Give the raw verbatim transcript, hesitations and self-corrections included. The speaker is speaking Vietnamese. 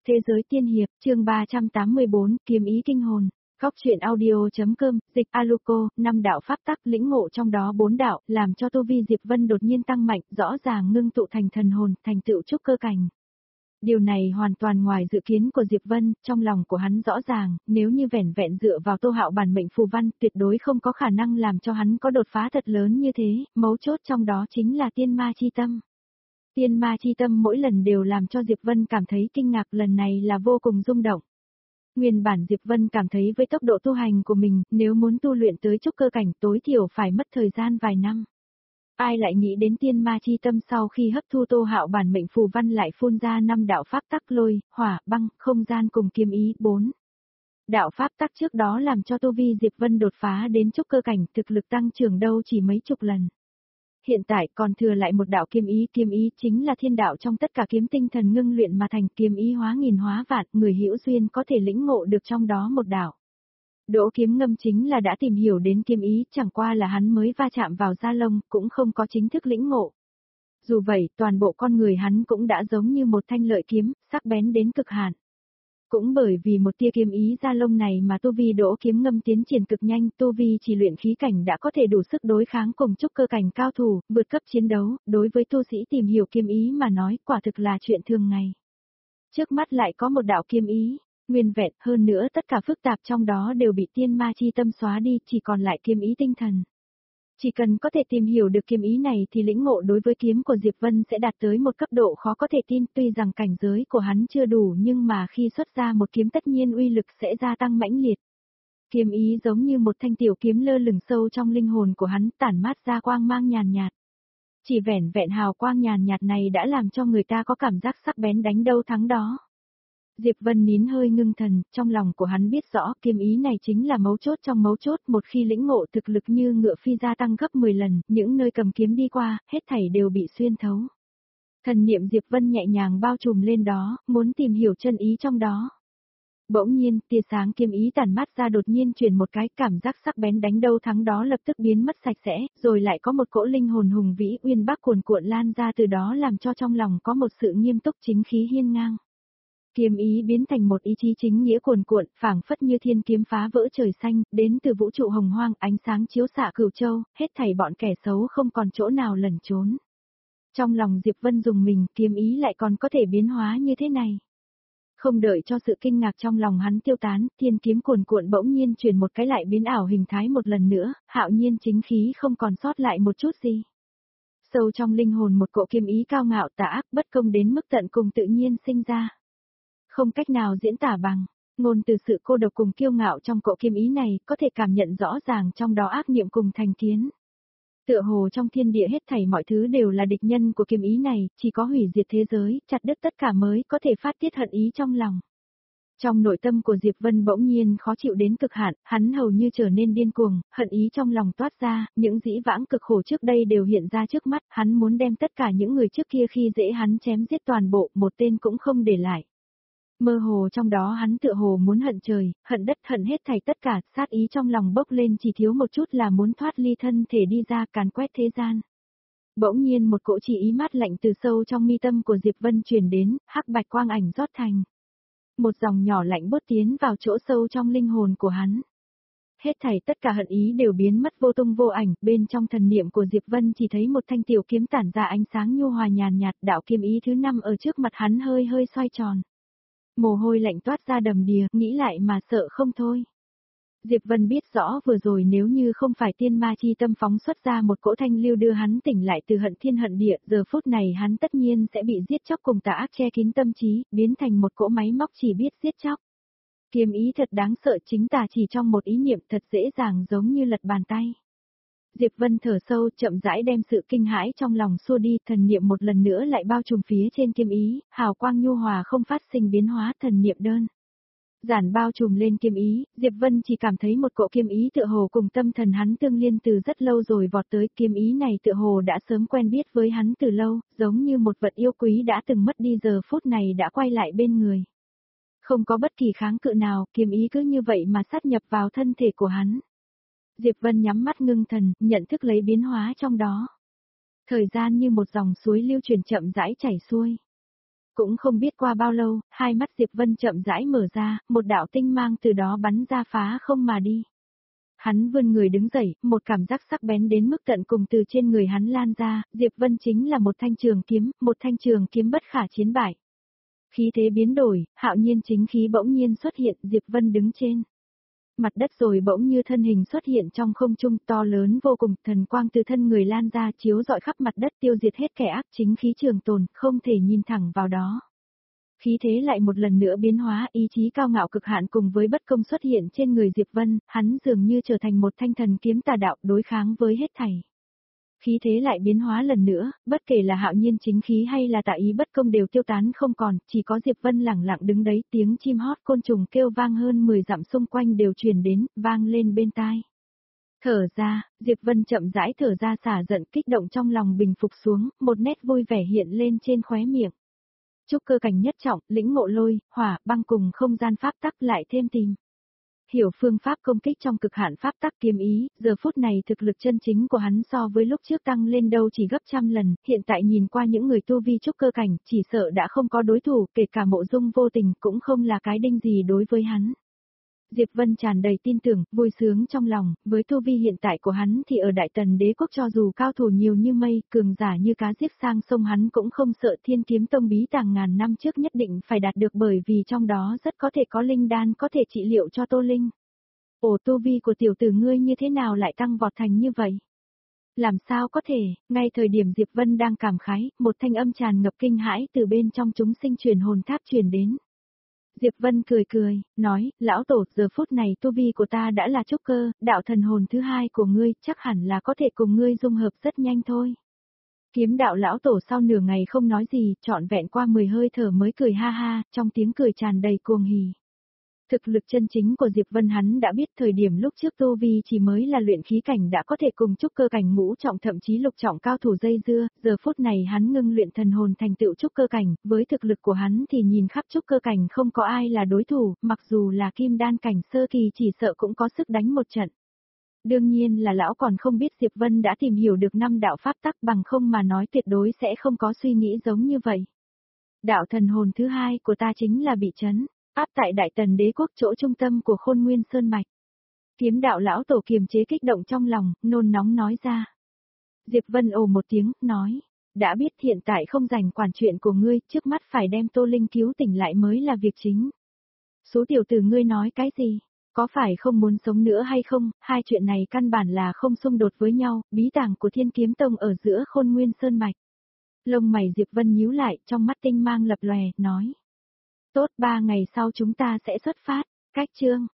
Thế giới tiên hiệp, chương ba trăm tám mươi bốn, kiếm ý kinh hồn. Góc truyện audio.com, dịch Aluko, năm đạo pháp tắc lĩnh ngộ trong đó bốn đạo, làm cho tu vi Diệp Vân đột nhiên tăng mạnh, rõ ràng ngưng tụ thành thần hồn, thành tựu trúc cơ cảnh. Điều này hoàn toàn ngoài dự kiến của Diệp Vân, trong lòng của hắn rõ ràng, nếu như vẻn vẹn dựa vào Tô Hạo bản mệnh phù văn, tuyệt đối không có khả năng làm cho hắn có đột phá thật lớn như thế, mấu chốt trong đó chính là tiên ma chi tâm. Tiên ma chi tâm mỗi lần đều làm cho Diệp Vân cảm thấy kinh ngạc, lần này là vô cùng rung động. Nguyên bản Diệp Vân cảm thấy với tốc độ tu hành của mình, nếu muốn tu luyện tới trúc cơ cảnh tối thiểu phải mất thời gian vài năm. Ai lại nghĩ đến tiên ma chi tâm sau khi hấp thu Tô Hạo bản mệnh phù văn lại phun ra năm đạo pháp tắc lôi, hỏa, băng, không gian cùng kiếm ý bốn. Đạo pháp tắc trước đó làm cho tu vi Diệp Vân đột phá đến trúc cơ cảnh, thực lực tăng trưởng đâu chỉ mấy chục lần. Hiện tại còn thừa lại một đạo kiếm ý, kiếm ý chính là thiên đạo trong tất cả kiếm tinh thần ngưng luyện mà thành, kiếm ý hóa nghìn hóa vạn, người hữu duyên có thể lĩnh ngộ được trong đó một đạo. Đỗ Kiếm Ngâm chính là đã tìm hiểu đến kiếm ý, chẳng qua là hắn mới va chạm vào da lông, cũng không có chính thức lĩnh ngộ. Dù vậy, toàn bộ con người hắn cũng đã giống như một thanh lợi kiếm, sắc bén đến cực hạn. Cũng bởi vì một tia kiếm ý da lông này mà tu vi Đỗ Kiếm Ngâm tiến triển cực nhanh, tu vi chỉ luyện khí cảnh đã có thể đủ sức đối kháng cùng trúc cơ cảnh cao thủ, vượt cấp chiến đấu, đối với tu sĩ tìm hiểu kiếm ý mà nói, quả thực là chuyện thường ngày. Trước mắt lại có một đạo kiếm ý, nguyên vẹn, hơn nữa tất cả phức tạp trong đó đều bị tiên ma chi tâm xóa đi, chỉ còn lại kiếm ý tinh thần. Chỉ cần có thể tìm hiểu được kiếm ý này thì lĩnh ngộ đối với kiếm của Diệp Vân sẽ đạt tới một cấp độ khó có thể tin, tuy rằng cảnh giới của hắn chưa đủ nhưng mà khi xuất ra một kiếm tất nhiên uy lực sẽ gia tăng mãnh liệt. Kiếm ý giống như một thanh tiểu kiếm lơ lửng sâu trong linh hồn của hắn, tản mát ra quang mang nhàn nhạt. Chỉ vẻn vẹn hào quang nhàn nhạt này đã làm cho người ta có cảm giác sắc bén đánh đâu thắng đó. Diệp Vân nín hơi ngưng thần, trong lòng của hắn biết rõ kiếm ý này chính là mấu chốt trong mấu chốt, một khi lĩnh ngộ thực lực như ngựa phi gia tăng gấp mười lần, những nơi cầm kiếm đi qua, hết thảy đều bị xuyên thấu. Thần niệm Diệp Vân nhẹ nhàng bao trùm lên đó, muốn tìm hiểu chân ý trong đó. Bỗng nhiên, tia sáng kiếm ý tản mát ra đột nhiên chuyển một cái, cảm giác sắc bén đánh đâu thắng đó lập tức biến mất sạch sẽ, rồi lại có một cỗ linh hồn hùng vĩ uyên bác cuồn cuộn lan ra từ đó làm cho trong lòng có một sự nghiêm túc chính khí hiên ngang. Kiếm ý biến thành một ý chí chính nghĩa cuồn cuộn, phảng phất như thiên kiếm phá vỡ trời xanh, đến từ vũ trụ hồng hoang, ánh sáng chiếu xạ cửu châu, hết thảy bọn kẻ xấu không còn chỗ nào lẩn trốn. Trong lòng Diệp Vân dùng mình, kiếm ý lại còn có thể biến hóa như thế này. Không đợi cho sự kinh ngạc trong lòng hắn tiêu tán, thiên kiếm cuồn cuộn bỗng nhiên chuyển một cái lại biến ảo hình thái một lần nữa, hạo nhiên chính khí không còn sót lại một chút gì. Sâu trong linh hồn một cỗ kiếm ý cao ngạo tà ác bất công đến mức tận cùng tự nhiên sinh ra. Không cách nào diễn tả bằng, ngôn từ sự cô độc cùng kiêu ngạo trong cỗ kiếm ý này, có thể cảm nhận rõ ràng trong đó ác niệm cùng thành kiến. Tựa hồ trong thiên địa hết thảy mọi thứ đều là địch nhân của kiếm ý này, chỉ có hủy diệt thế giới, chặt đứt tất cả mới có thể phát tiết hận ý trong lòng. Trong nội tâm của Diệp Vân bỗng nhiên khó chịu đến cực hạn, hắn hầu như trở nên điên cuồng, hận ý trong lòng toát ra, những dĩ vãng cực khổ trước đây đều hiện ra trước mắt, hắn muốn đem tất cả những người trước kia khi dễ hắn chém giết toàn bộ, một tên cũng không để lại. Mơ hồ trong đó hắn tựa hồ muốn hận trời, hận đất, hận hết thảy tất cả, sát ý trong lòng bốc lên chỉ thiếu một chút là muốn thoát ly thân thể đi ra càn quét thế gian. Bỗng nhiên một cỗ chỉ ý mát lạnh từ sâu trong mi tâm của Diệp Vân truyền đến, hắc bạch quang ảnh rót thành. Một dòng nhỏ lạnh bút tiến vào chỗ sâu trong linh hồn của hắn. Hết thảy tất cả hận ý đều biến mất vô tung vô ảnh, bên trong thần niệm của Diệp Vân chỉ thấy một thanh tiểu kiếm tản ra ánh sáng nhu hòa nhàn nhạt, đạo kiếm ý thứ năm ở trước mặt hắn hơi hơi xoay tròn. Mồ hôi lạnh toát ra đầm đìa, nghĩ lại mà sợ không thôi. Diệp Vân biết rõ vừa rồi nếu như không phải tiên ma chi tâm phóng xuất ra một cỗ thanh lưu đưa hắn tỉnh lại từ hận thiên hận địa, giờ phút này hắn tất nhiên sẽ bị giết chóc cùng tà ác che kín tâm trí, biến thành một cỗ máy móc chỉ biết giết chóc. Kiếm ý thật đáng sợ, chính tà chỉ trong một ý niệm thật dễ dàng giống như lật bàn tay. Diệp Vân thở sâu, chậm rãi đem sự kinh hãi trong lòng xua đi, thần niệm một lần nữa lại bao trùm phía trên kiếm ý, hào quang nhu hòa không phát sinh biến hóa, thần niệm đơn giản bao trùm lên kiếm ý, Diệp Vân chỉ cảm thấy một cỗ kiếm ý tựa hồ cùng tâm thần hắn tương liên từ rất lâu rồi vọt tới, kiếm ý này tựa hồ đã sớm quen biết với hắn từ lâu, giống như một vật yêu quý đã từng mất đi giờ phút này đã quay lại bên người. Không có bất kỳ kháng cự nào, kiếm ý cứ như vậy mà sát nhập vào thân thể của hắn. Diệp Vân nhắm mắt ngưng thần, nhận thức lấy biến hóa trong đó. Thời gian như một dòng suối lưu truyền chậm rãi chảy xuôi. Cũng không biết qua bao lâu, hai mắt Diệp Vân chậm rãi mở ra, một đạo tinh mang từ đó bắn ra phá không mà đi. Hắn vươn người đứng dậy, một cảm giác sắc bén đến mức tận cùng từ trên người hắn lan ra, Diệp Vân chính là một thanh trường kiếm, một thanh trường kiếm bất khả chiến bại. Khí thế biến đổi, hạo nhiên chính khí bỗng nhiên xuất hiện, Diệp Vân đứng trên mặt đất rồi bỗng như thân hình xuất hiện trong không trung to lớn vô cùng, thần quang từ thân người lan ra chiếu rọi khắp mặt đất tiêu diệt hết kẻ ác, chính khí trường tồn, không thể nhìn thẳng vào đó. Khí thế lại một lần nữa biến hóa, ý chí cao ngạo cực hạn cùng với bất công xuất hiện trên người Diệp Vân, hắn dường như trở thành một thanh thần kiếm tà đạo đối kháng với hết thảy. Khí thế lại biến hóa lần nữa, bất kể là hạo nhiên chính khí hay là tà ý bất công đều tiêu tán không còn, chỉ có Diệp Vân lẳng lặng đứng đấy, tiếng chim hót côn trùng kêu vang hơn mười dặm xung quanh đều truyền đến, vang lên bên tai. Thở ra, Diệp Vân chậm rãi thở ra xả giận kích động trong lòng bình phục xuống, một nét vui vẻ hiện lên trên khóe miệng. Trúc cơ cảnh nhất trọng, lĩnh ngộ lôi, hỏa, băng cùng không gian pháp tắc lại thêm tìm. Hiểu phương pháp công kích trong cực hạn pháp tắc kiếm ý, giờ phút này thực lực chân chính của hắn so với lúc trước tăng lên đâu chỉ gấp trăm lần, hiện tại nhìn qua những người tu vi trúc cơ cảnh, chỉ sợ đã không có đối thủ, kể cả Mộ Dung Vô Tình cũng không là cái đinh gì đối với hắn. Diệp Vân tràn đầy tin tưởng, vui sướng trong lòng, với tu vi hiện tại của hắn thì ở Đại Tần Đế quốc cho dù cao thủ nhiều như mây, cường giả như cá giết sang sông hắn cũng không sợ Thiên Kiếm Tông bí tàng ngàn năm trước nhất định phải đạt được bởi vì trong đó rất có thể có linh đan có thể trị liệu cho Tô Linh. Ồ, tu vi của tiểu tử ngươi như thế nào lại tăng vọt thành như vậy? Làm sao có thể, ngay thời điểm Diệp Vân đang cảm khái, một thanh âm tràn ngập kinh hãi từ bên trong chúng sinh truyền hồn tháp truyền đến. Diệp Vân cười cười, nói, lão tổ, giờ phút này tu vi của ta đã là trúc cơ, đạo thần hồn thứ hai của ngươi chắc hẳn là có thể cùng ngươi dung hợp rất nhanh thôi. Kiếm đạo lão tổ sau nửa ngày không nói gì, trọn vẹn qua mười hơi thở mới cười ha ha, trong tiếng cười tràn đầy cuồng hỉ. Thực lực chân chính của Diệp Vân hắn đã biết thời điểm lúc trước tu vi chỉ mới là luyện khí cảnh đã có thể cùng trúc cơ cảnh ngũ trọng thậm chí lục trọng cao thủ dây dưa, giờ phút này hắn ngưng luyện thần hồn thành tựu trúc cơ cảnh, với thực lực của hắn thì nhìn khắp trúc cơ cảnh không có ai là đối thủ, mặc dù là kim đan cảnh sơ kỳ chỉ sợ cũng có sức đánh một trận. Đương nhiên là lão còn không biết Diệp Vân đã tìm hiểu được năm đạo pháp tắc bằng không mà nói tuyệt đối sẽ không có suy nghĩ giống như vậy. Đạo thần hồn thứ hai của ta chính là bị chấn áp tại Đại Tần Đế quốc chỗ trung tâm của Khôn Nguyên Sơn Mạch. Kiếm đạo lão tổ kiềm chế kích động trong lòng, nôn nóng nói ra. Diệp Vân ồ một tiếng, nói, đã biết hiện tại không rảnh quản chuyện của ngươi, trước mắt phải đem Tô Linh cứu tỉnh lại mới là việc chính. Số tiểu tử ngươi nói cái gì? Có phải không muốn sống nữa hay không? Hai chuyện này căn bản là không xung đột với nhau, bí tàng của Thiên Kiếm Tông ở giữa Khôn Nguyên Sơn Mạch. Lông mày Diệp Vân nhíu lại, trong mắt tinh mang lập lòe, nói. Tốt, ba ngày sau chúng ta sẽ xuất phát, cách chương.